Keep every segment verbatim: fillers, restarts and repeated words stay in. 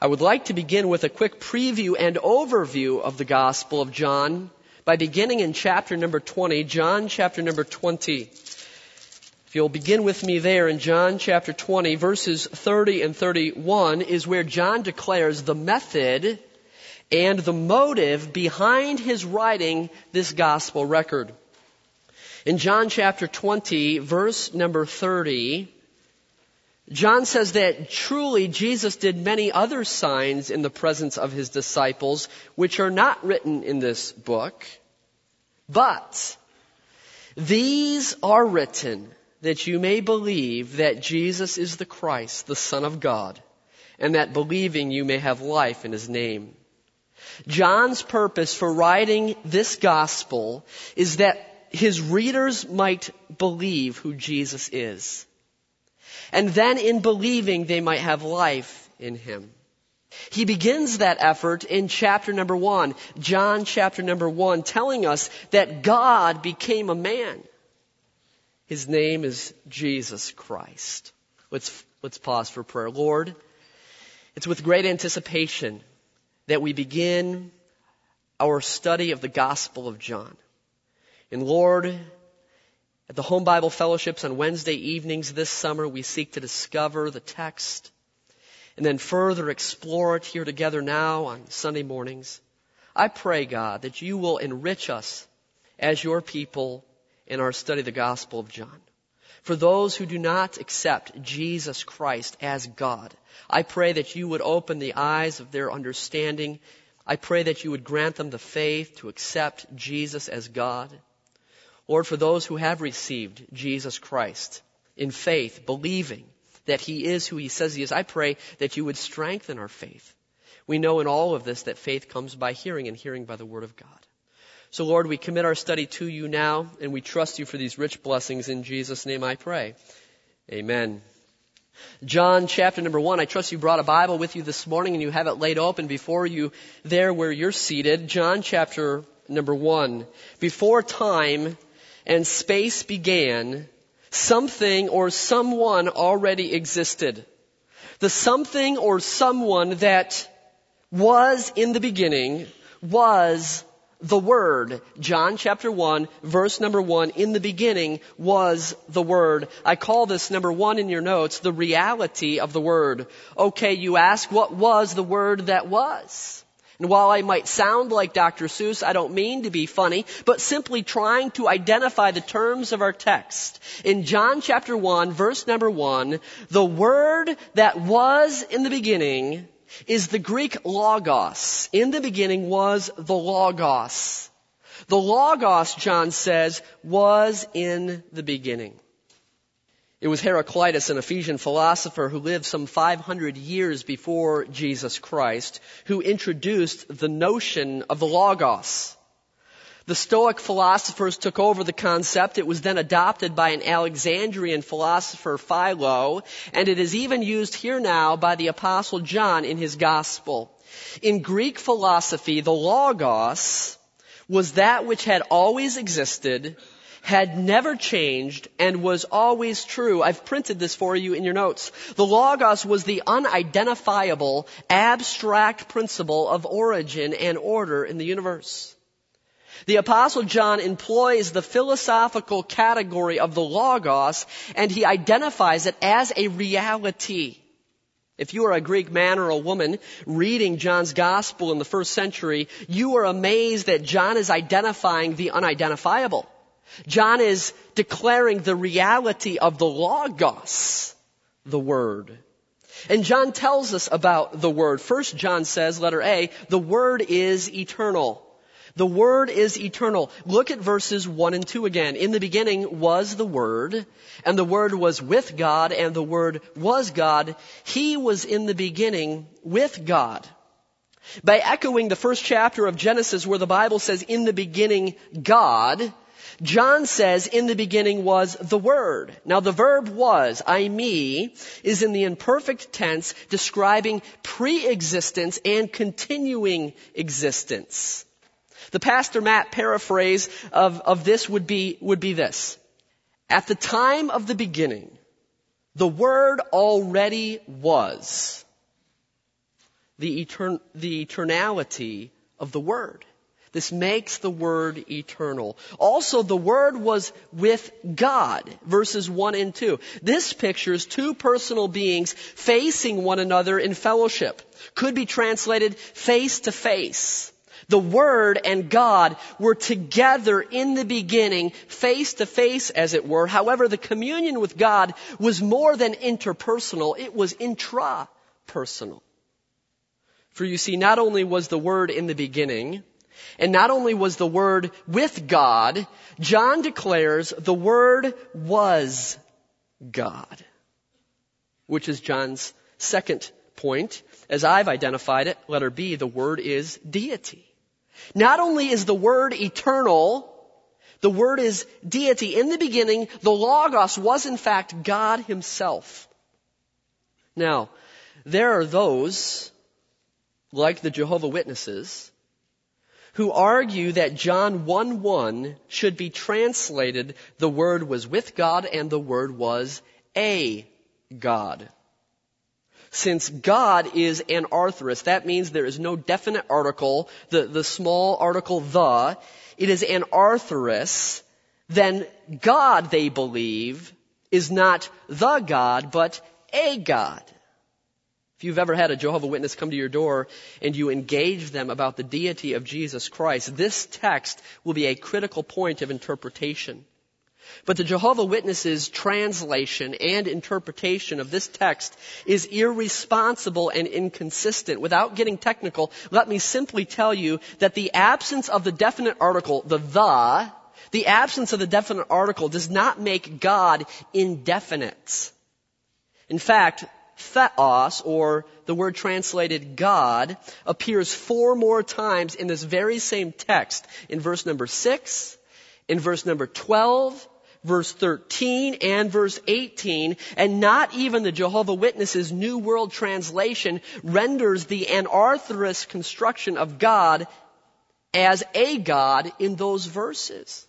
I would like to begin with a quick preview and overview of the Gospel of John by beginning in chapter number twenty, John chapter number twenty. If you'll begin with me there in John chapter twenty, verses thirty and thirty-one is where John declares the method and the motive behind his writing this gospel record. In John chapter twenty, verse number thirty, John says that truly Jesus did many other signs in the presence of his disciples, which are not written in this book. But these are written that you may believe that Jesus is the Christ, the Son of God, and that believing you may have life in his name. John's purpose for writing this gospel is that his readers might believe who Jesus is. And then in believing, they might have life in him. He begins that effort in chapter number one, John chapter number one, telling us that God became a man. His name is Jesus Christ. Let's, let's pause for prayer. Lord, it's with great anticipation that we begin our study of the Gospel of John. And Lord, at the Home Bible Fellowships on Wednesday evenings this summer, we seek to discover the text and then further explore it here together now on Sunday mornings. I pray, God, that you will enrich us as your people in our study of the Gospel of John. For those who do not accept Jesus Christ as God, I pray that you would open the eyes of their understanding. I pray that you would grant them the faith to accept Jesus as God. Lord, for those who have received Jesus Christ in faith, believing that he is who he says he is, I pray that you would strengthen our faith. We know in all of this that faith comes by hearing, and hearing by the word of God. So Lord, we commit our study to you now, and we trust you for these rich blessings. In Jesus' name I pray. Amen. John chapter number one. I trust you brought a Bible with you this morning and you have it laid open before you there where you're seated. John chapter number one. Before time and space began, something or someone already existed. The something or someone that was in the beginning was the Word. John chapter one, verse number one, in the beginning was the Word. I call this, number one in your notes, the reality of the Word. Okay, you ask, what was the Word that was? And while I might sound like Doctor Seuss, I don't mean to be funny, but simply trying to identify the terms of our text. In John chapter one, verse number one, the Word that was in the beginning is the Greek logos. In the beginning was the logos. The logos, John says, was in the beginning. It was Heraclitus, an Ephesian philosopher who lived some five hundred years before Jesus Christ, who introduced the notion of the logos. The Stoic philosophers took over the concept. It was then adopted by an Alexandrian philosopher, Philo, and it is even used here now by the Apostle John in his Gospel. In Greek philosophy, the logos was that which had always existed, had never changed, and was always true. I've printed this for you in your notes. The logos was the unidentifiable, abstract principle of origin and order in the universe. The Apostle John employs the philosophical category of the logos, and he identifies it as a reality. If you are a Greek man or a woman reading John's gospel in the first century, you are amazed that John is identifying the unidentifiable. John is declaring the reality of the logos, the Word. And John tells us about the Word. First, John says, letter A, the Word is eternal. The Word is eternal. Look at verses one and two again. In the beginning was the Word, and the Word was with God, and the Word was God. He was in the beginning with God. By echoing the first chapter of Genesis where the Bible says, in the beginning God, John says, in the beginning was the Word. Now the verb was, eimi, is in the imperfect tense describing pre-existence and continuing existence. The Pastor Matt paraphrase of, of this would be, would be this. At the time of the beginning, the Word already was. the, etern- the eternality of the Word. This makes the Word eternal. Also, the Word was with God, verses one and two. This pictures two personal beings facing one another in fellowship. Could be translated face to face. The Word and God were together in the beginning, face to face as it were. However, the communion with God was more than interpersonal, it was intrapersonal. For you see, not only was the Word in the beginning, and not only was the Word with God, John declares the Word was God, which is John's second point. As I've identified it, letter B, the Word is deity. Not only is the Word eternal, the Word is deity. In the beginning, the Logos was in fact God Himself. Now, there are those, like the Jehovah's Witnesses, who argue that John one one should be translated, the Word was with God and the Word was a God. Since God is an arthrist, that means there is no definite article, the, the small article the, it is an arthrist, then God, they believe, is not the God, but a God. If you've ever had a Jehovah's Witness come to your door and you engage them about the deity of Jesus Christ, this text will be a critical point of interpretation. But the Jehovah's Witnesses' translation and interpretation of this text is irresponsible and inconsistent. Without getting technical, let me simply tell you that the absence of the definite article, the the, the absence of the definite article does not make God indefinite. In fact, theos, or the word translated God, appears four more times in this very same text. In verse number six, in verse number twelve, verse thirteen, and verse eighteen. And not even the Jehovah's Witnesses' New World Translation renders the anarthrous construction of God as a God in those verses.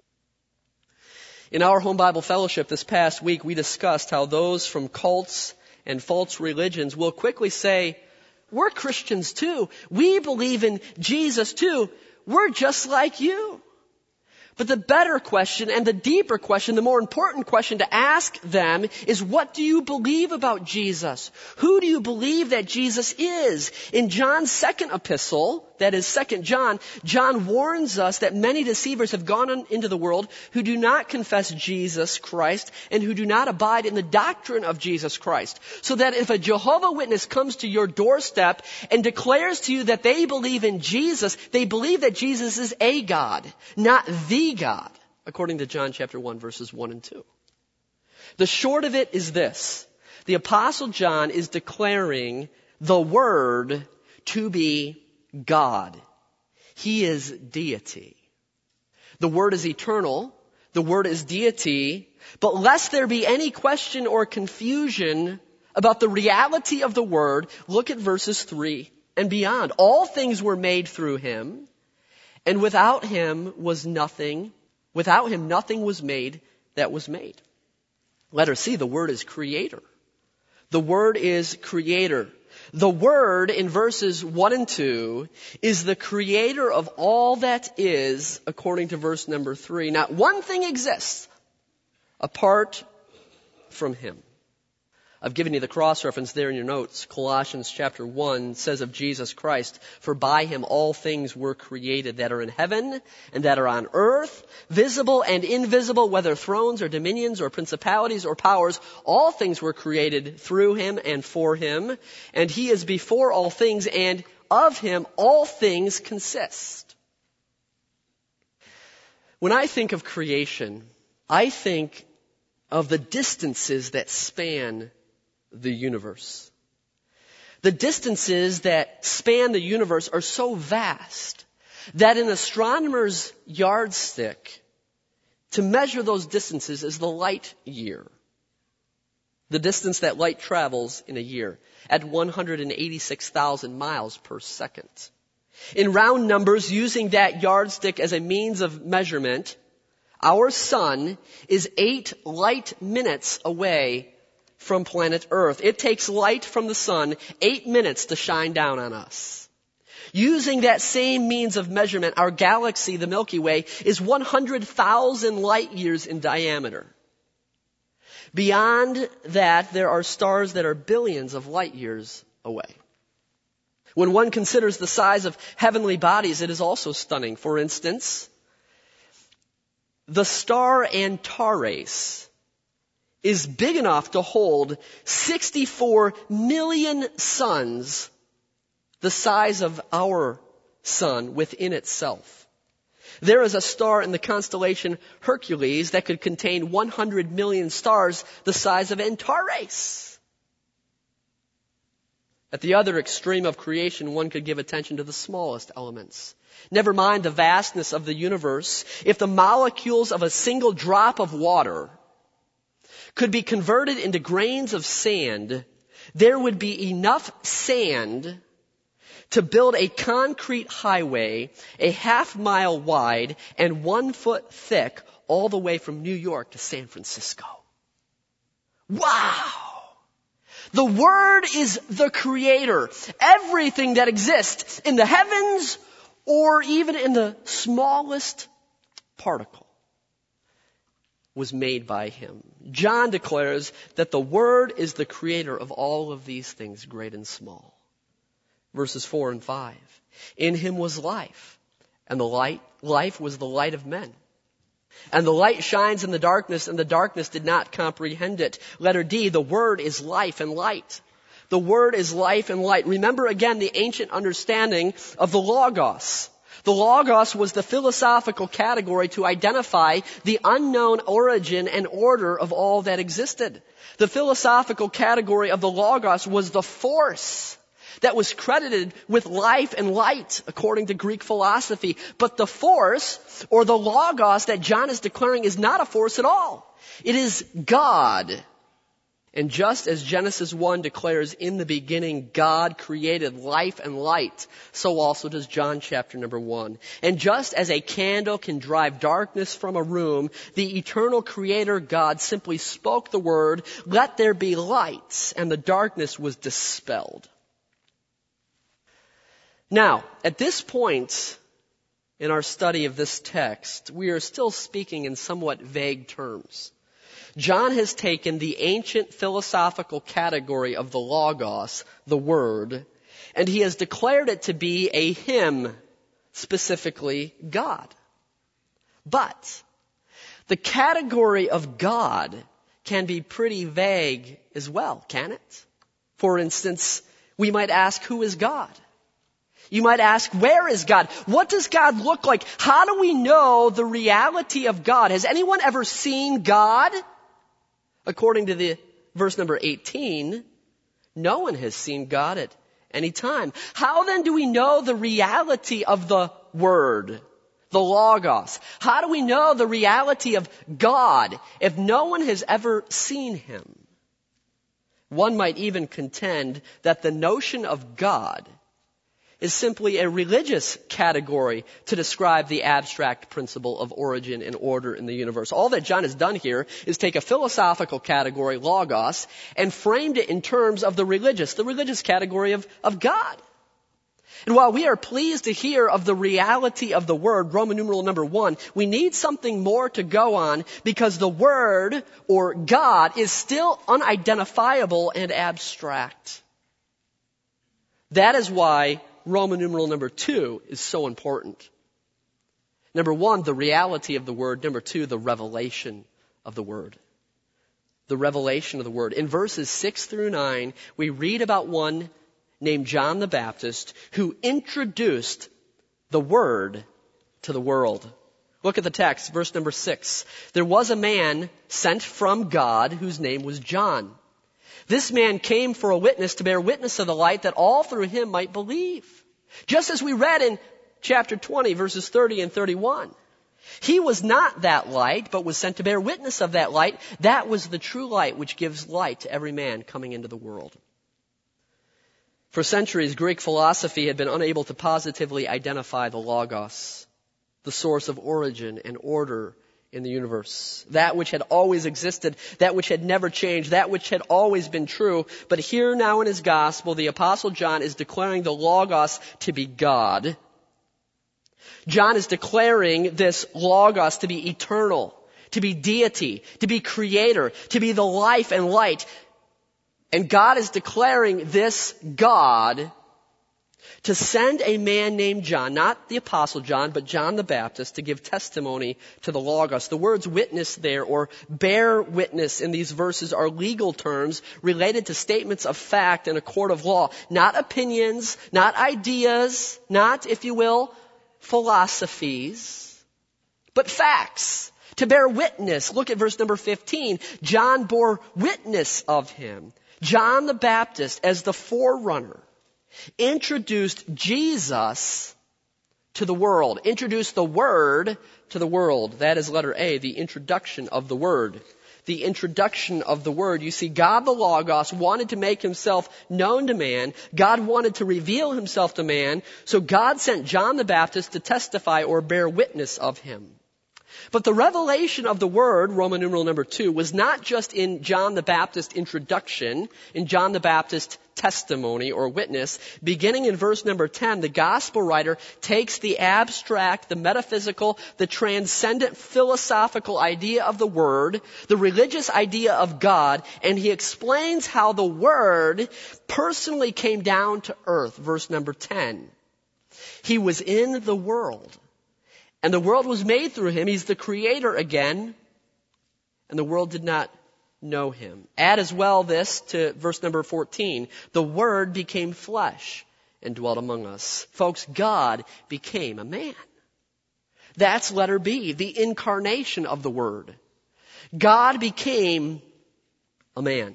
In our Home Bible Fellowship this past week, we discussed how those from cults and false religions will quickly say, we're Christians too. We believe in Jesus too. We're just like you. But the better question and the deeper question, the more important question to ask them is, what do you believe about Jesus? Who do you believe that Jesus is? In John's second epistle, that is Second John, John warns us that many deceivers have gone on into the world who do not confess Jesus Christ and who do not abide in the doctrine of Jesus Christ. So that if a Jehovah's Witness comes to your doorstep and declares to you that they believe in Jesus, they believe that Jesus is a God, not the God, according to John chapter one, verses one and two. The short of it is this. The Apostle John is declaring the Word to be God. He is deity. The Word is eternal. The Word is deity. But lest there be any question or confusion about the reality of the Word, look at verses three and beyond. All things were made through Him, and without Him was nothing, without Him nothing was made that was made. Letter C, the Word is creator. The Word is creator. The Word in verses one and two is the creator of all that is, according to verse number three. Not one thing exists apart from Him. I've given you the cross reference there in your notes. Colossians chapter one says of Jesus Christ, for by Him all things were created that are in heaven and that are on earth, visible and invisible, whether thrones or dominions or principalities or powers. All things were created through Him and for Him. And He is before all things, and of Him all things consist. When I think of creation, I think of the distances that span the universe. The distances that span the universe are so vast that an astronomer's yardstick to measure those distances is the light year. The distance that light travels in a year at one hundred eighty-six thousand miles per second. In round numbers, using that yardstick as a means of measurement, our sun is eight light minutes away from planet Earth. It takes light from the sun eight minutes to shine down on us. Using that same means of measurement, our galaxy, the Milky Way, is one hundred thousand light years in diameter. Beyond that, there are stars that are billions of light years away. When one considers the size of heavenly bodies, it is also stunning. For instance, the star Antares is big enough to hold sixty-four million suns, the size of our sun within itself. There is a star in the constellation Hercules that could contain one hundred million stars the size of Antares. At the other extreme of creation, one could give attention to the smallest elements. Never mind the vastness of the universe. If the molecules of a single drop of water could be converted into grains of sand, there would be enough sand to build a concrete highway a half mile wide and one foot thick all the way from New York to San Francisco. Wow! The Word is the Creator. Everything that exists in the heavens or even in the smallest particle was made by Him. John declares that the Word is the Creator of all of these things, great and small. Verses four and five. In Him was life, and the light, life was the light of men. And the light shines in the darkness, and the darkness did not comprehend it. Letter D, the Word is life and light. The Word is life and light. Remember again the ancient understanding of the Logos. The Logos was the philosophical category to identify the unknown origin and order of all that existed. The philosophical category of the Logos was the force that was credited with life and light, according to Greek philosophy. But the force, or the Logos that John is declaring, is not a force at all. It is God. And just as Genesis one declares, in the beginning God created life and light, so also does John chapter number one. And just as a candle can drive darkness from a room, the eternal Creator God simply spoke the word, "Let there be light," and the darkness was dispelled. Now, at this point in our study of this text, we are still speaking in somewhat vague terms. John has taken the ancient philosophical category of the Logos, the Word, and he has declared it to be a him, specifically God. But the category of God can be pretty vague as well, can it? For instance, we might ask, who is God? You might ask, where is God? What does God look like? How do we know the reality of God? Has anyone ever seen God? According to the verse number eighteen, no one has seen God at any time. How then do we know the reality of the Word, the Logos? How do we know the reality of God if no one has ever seen Him? One might even contend that the notion of God is simply a religious category to describe the abstract principle of origin and order in the universe. All that John has done here is take a philosophical category, Logos, and framed it in terms of the religious, the religious category of, of God. And while we are pleased to hear of the reality of the Word, Roman numeral number one, we need something more to go on because the Word, or God, is still unidentifiable and abstract. That is why Roman numeral number two is so important. Number one, the reality of the Word. Number two, the revelation of the Word. The revelation of the Word. In verses six through nine, we read about one named John the Baptist who introduced the Word to the world. Look at the text, verse number six. There was a man sent from God whose name was John. This man came for a witness to bear witness of the light that all through him might believe. Just as we read in chapter twenty, verses thirty and thirty-one. He was not that light, but was sent to bear witness of that light. That was the true light which gives light to every man coming into the world. For centuries, Greek philosophy had been unable to positively identify the Logos, the source of origin and order in the universe. That which had always existed, that which had never changed, that which had always been true. But here now in his gospel, the Apostle John is declaring the Logos to be God. John is declaring this Logos to be eternal, to be deity, to be creator, to be the life and light. And God is declaring this God to send a man named John, not the Apostle John, but John the Baptist, to give testimony to the Logos. The words witness there, or bear witness in these verses, are legal terms related to statements of fact in a court of law. Not opinions, not ideas, not, if you will, philosophies, but facts. To bear witness. Look at verse number fifteen. John bore witness of him. John the Baptist, as the forerunner, introduced Jesus to the world, introduced the Word to the world. That is letter A, the introduction of the Word. The introduction of the Word. You see, God the Logos wanted to make himself known to man. God wanted to reveal himself to man. So God sent John the Baptist to testify or bear witness of him. But the revelation of the Word, Roman numeral number two, was not just in John the Baptist introduction, in John the Baptist testimony or witness. Beginning in verse number ten, the gospel writer takes the abstract, the metaphysical, the transcendent philosophical idea of the Word, the religious idea of God, and he explains how the Word personally came down to earth. Verse number ten. He was in the world, and the world was made through him. He's the creator again. And the world did not know him. Add as well this to verse number fourteen. The Word became flesh and dwelt among us. Folks, God became a man. That's letter B, the incarnation of the Word. God became a man.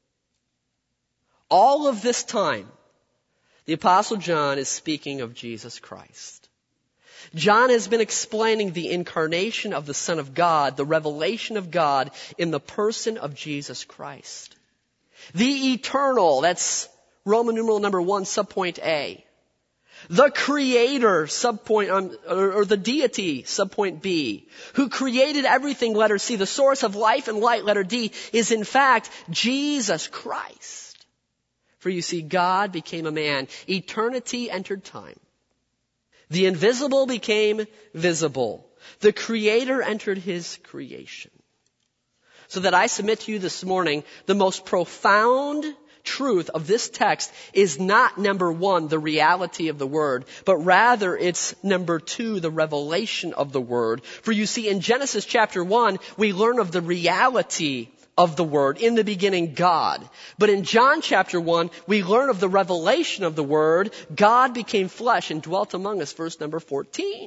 All of this time, the Apostle John is speaking of Jesus Christ. John has been explaining the incarnation of the Son of God, the revelation of God in the person of Jesus Christ. The eternal, that's Roman numeral number one, subpoint A. The creator, subpoint, um, or, or the deity, subpoint B, who created everything, letter C. The source of life and light, letter D, is in fact Jesus Christ. For you see, God became a man. Eternity entered time. The invisible became visible. The Creator entered his creation. So that I submit to you this morning, the most profound truth of this text is not, number one, the reality of the Word, but rather it's, number two, the revelation of the Word. For you see, in Genesis chapter one, we learn of the reality of the Word. In the beginning, God. But in John chapter one, we learn of the revelation of the Word. God became flesh and dwelt among us, verse number fourteen.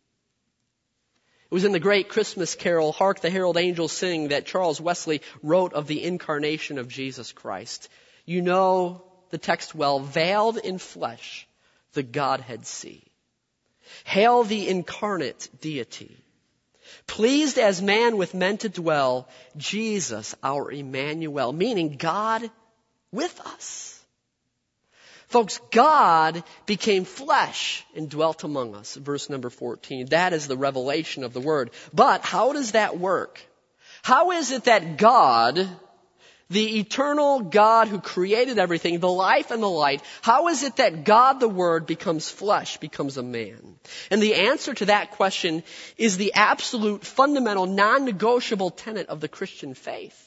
It was in the great Christmas carol, Hark the Herald Angels Sing, that Charles Wesley wrote of the incarnation of Jesus Christ. You know the text well, veiled in flesh, the Godhead see. Hail the incarnate deity. Pleased as man with men to dwell, Jesus our Emmanuel, meaning God with us. Folks, God became flesh and dwelt among us. Verse number fourteen. That is the revelation of the Word. But how does that work? How is it that God, the eternal God who created everything, the life and the light, how is it that God the Word becomes flesh, becomes a man? And the answer to that question is the absolute, fundamental, non-negotiable tenet of the Christian faith.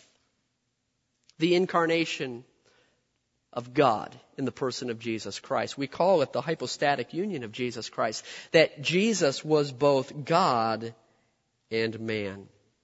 The incarnation of God in the person of Jesus Christ. We call it the hypostatic union of Jesus Christ, that Jesus was both God and man.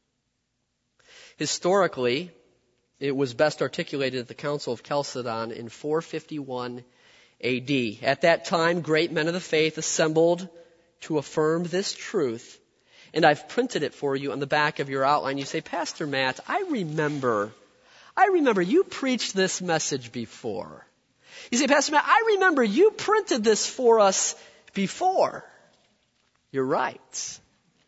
Historically, it was best articulated at the Council of Chalcedon in four fifty-one A D. At that time, great men of the faith assembled to affirm this truth. And I've printed it for you on the back of your outline. You say, Pastor Matt, I remember, I remember you preached this message before. You say, Pastor Matt, I remember you printed this for us before. You're right.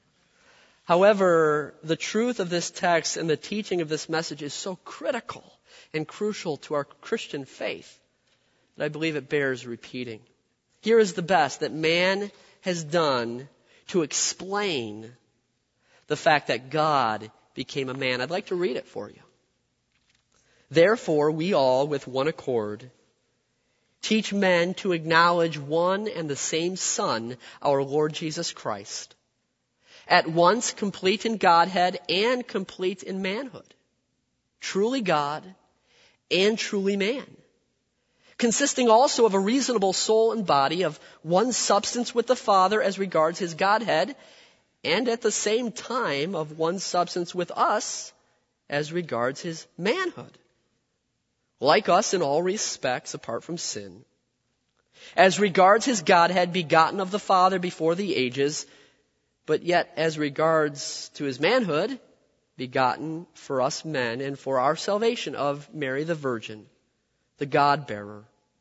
However, the truth of this text and the teaching of this message is so critical and crucial to our Christian faith that I believe it bears repeating. Here is the best that man has done to explain the fact that God became a man. I'd like to read it for you. Therefore, we all, with one accord, teach men to acknowledge one and the same Son, our Lord Jesus Christ, at once complete in Godhead and complete in manhood, truly God and truly man, consisting also of a reasonable soul and body, of one substance with the Father as regards his Godhead, and at the same time of one substance with us as regards his manhood, like us in all respects apart from sin. As regards his Godhead, begotten of the Father before the ages, but yet as regards to his manhood, begotten for us men and for our salvation of Mary the Virgin, the God-bearer.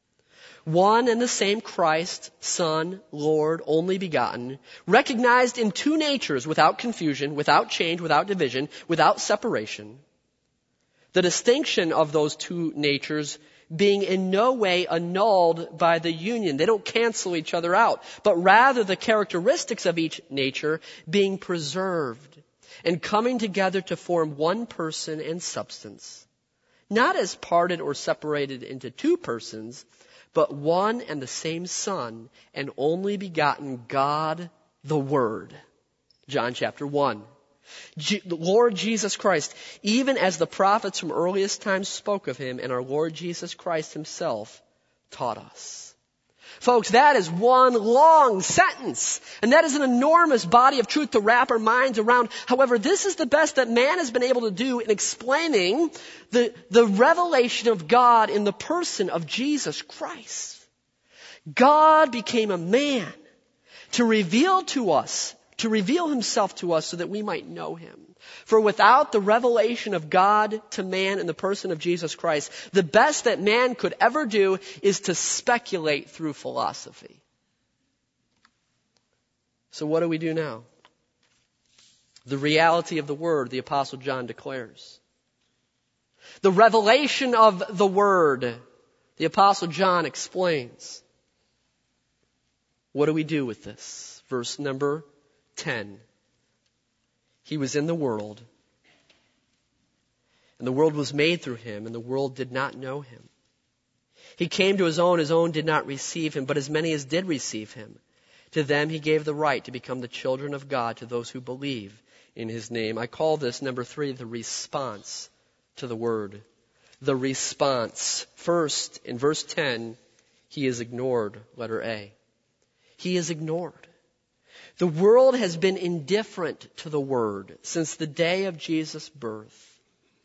One and the same Christ, Son, Lord, only begotten, recognized in two natures without confusion, without change, without division, without separation. The distinction of those two natures being in no way annulled by the union. They don't cancel each other out, but rather the characteristics of each nature being preserved and coming together to form one person and substance. Not as parted or separated into two persons, but one and the same Son and only begotten God the Word. John chapter one. G- Lord Jesus Christ, even as the prophets from earliest times spoke of him, and our Lord Jesus Christ himself taught us. Folks, that is one long sentence, and that is an enormous body of truth to wrap our minds around. However, this is the best that man has been able to do in explaining the, the revelation of God in the person of Jesus Christ. God became a man to reveal to us to reveal himself to us so that we might know him. For without the revelation of God to man in the person of Jesus Christ, the best that man could ever do is to speculate through philosophy. So what do we do now? The reality of the Word, the Apostle John declares. The revelation of the Word, the Apostle John explains. What do we do with this? Verse number ten. He was in the world, and the world was made through him, and the world did not know him. He came to his own, his own did not receive him, but as many as did receive him, to them he gave the right to become the children of God, to those who believe in his name. I call this, number three, the response to the word. The response. First, in verse ten, he is ignored, letter A. He is ignored. The world has been indifferent to the Word since the day of Jesus' birth.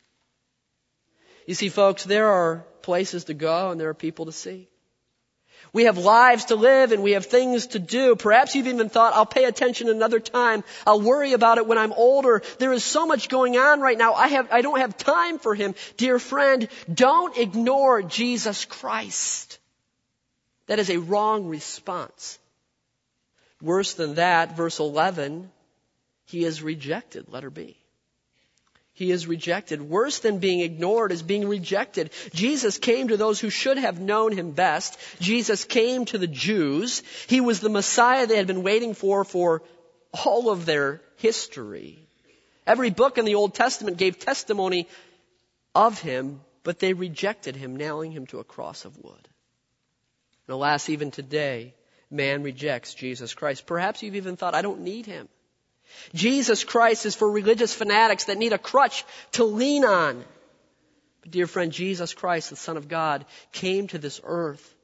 You see, folks, there are places to go and there are people to see. We have lives to live and we have things to do. Perhaps you've even thought, I'll pay attention another time. I'll worry about it when I'm older. There is so much going on right now. I have, I don't have time for him. Dear friend, don't ignore Jesus Christ. That is a wrong response. Worse than that, verse eleven, he is rejected, letter B. He is rejected. Worse than being ignored is being rejected. Jesus came to those who should have known him best. Jesus came to the Jews. He was the Messiah they had been waiting for for all of their history. Every book in the Old Testament gave testimony of him, but they rejected him, nailing him to a cross of wood. And alas, even today, man rejects Jesus Christ. Perhaps you've even thought, I don't need him. Jesus Christ is for religious fanatics that need a crutch to lean on. But dear friend, Jesus Christ, the Son of God, came to this earth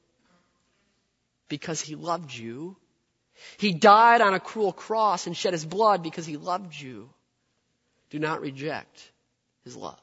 because he loved you. He died on a cruel cross and shed his blood because he loved you. Do not reject his love.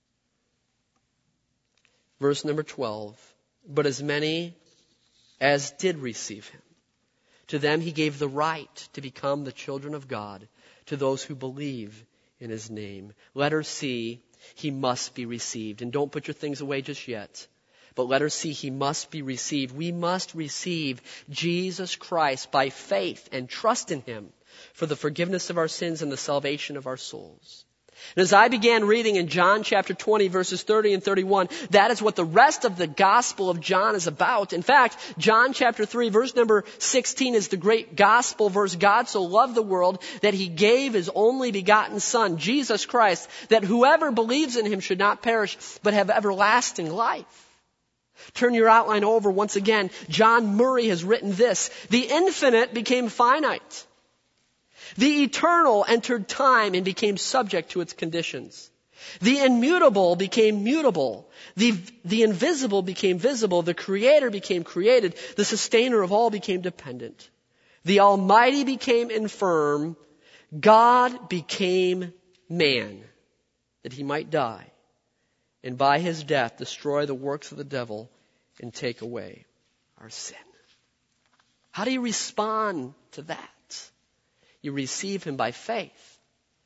Verse number twelve. But as many as did receive him, to them he gave the right to become the children of God, to those who believe in his name. Letter C, he must be received. And don't put your things away just yet. But letter C, he must be received. We must receive Jesus Christ by faith and trust in him for the forgiveness of our sins and the salvation of our souls. And as I began reading in John chapter twenty, verses thirty and thirty-one, that is what the rest of the Gospel of John is about. In fact, John chapter three, verse number sixteen is the great gospel verse. God so loved the world that he gave his only begotten Son, Jesus Christ, that whoever believes in him should not perish, but have everlasting life. Turn your outline over once again. John Murray has written this: the infinite became finite. The eternal entered time and became subject to its conditions. The immutable became mutable. The, the invisible became visible. The creator became created. The sustainer of all became dependent. The Almighty became infirm. God became man, that he might die, and by his death destroy the works of the devil and take away our sin. How do you respond to that? You receive him by faith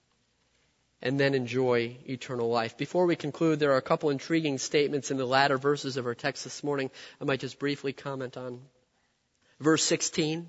and then enjoy eternal life. Before we conclude, there are a couple intriguing statements in the latter verses of our text this morning I might just briefly comment on. Verse sixteen.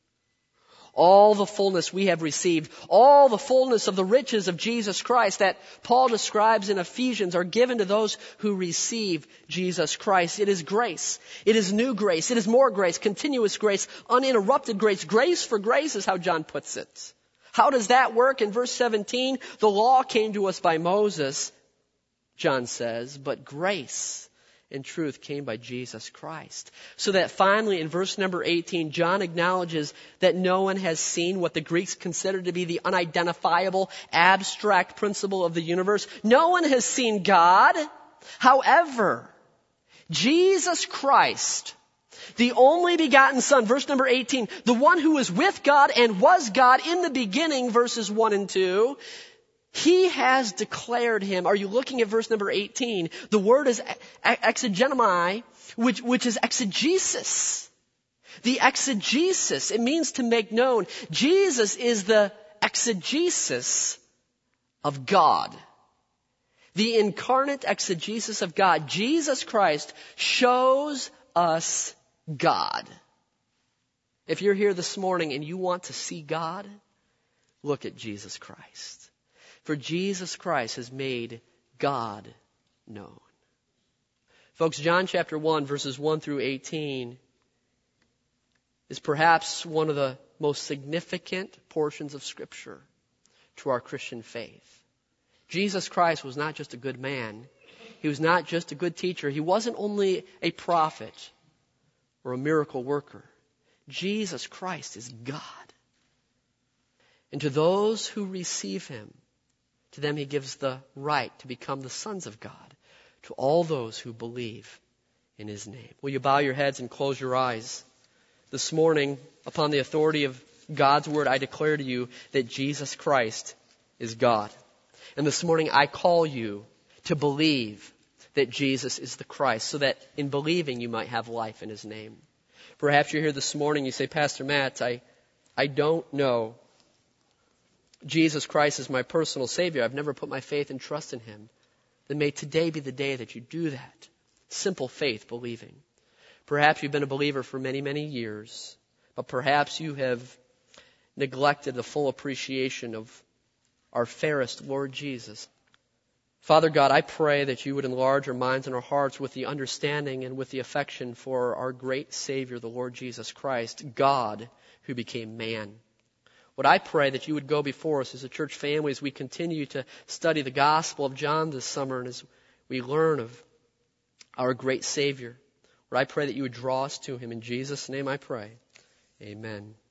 All the fullness we have received, all the fullness of the riches of Jesus Christ that Paul describes in Ephesians are given to those who receive Jesus Christ. It is grace. It is new grace. It is more grace, continuous grace, uninterrupted grace. Grace for grace is how John puts it. How does that work? In verse seventeen, the law came to us by Moses, John says, but grace and truth came by Jesus Christ. So that finally in verse number eighteen, John acknowledges that no one has seen what the Greeks consider to be the unidentifiable, abstract principle of the universe. No one has seen God. However, Jesus Christ, the only begotten Son, verse number eighteen, the one who was with God and was God in the beginning, verses one and two, he has declared him. Are you looking at verse number eighteen? The word is exegenomai, which, which is exegesis. The exegesis, it means to make known. Jesus is the exegesis of God. The incarnate exegesis of God. Jesus Christ shows us God. If you're here this morning and you want to see God, look at Jesus Christ. For Jesus Christ has made God known. Folks, John chapter one, verses one through eighteen is perhaps one of the most significant portions of Scripture to our Christian faith. Jesus Christ was not just a good man. He was not just a good teacher. He wasn't only a prophet or a miracle worker. Jesus Christ is God. And to those who receive him, to them he gives the right to become the sons of God, to all those who believe in his name. Will you bow your heads and close your eyes? This morning, upon the authority of God's word, I declare to you that Jesus Christ is God. And this morning I call you to believe that Jesus is the Christ, so that in believing you might have life in his name. Perhaps you're here this morning, you say, Pastor Matt, I, I don't know Jesus Christ is my personal Savior. I've never put my faith and trust in him. Then may today be the day that you do that. Simple faith, believing. Perhaps you've been a believer for many, many years, but perhaps you have neglected the full appreciation of our fairest Lord Jesus. Father God, I pray that you would enlarge our minds and our hearts with the understanding and with the affection for our great Savior, the Lord Jesus Christ, God who became man. Lord, I pray that you would go before us as a church family as we continue to study the Gospel of John this summer and as we learn of our great Savior. Lord, I pray that you would draw us to him. In Jesus' name I pray. Amen.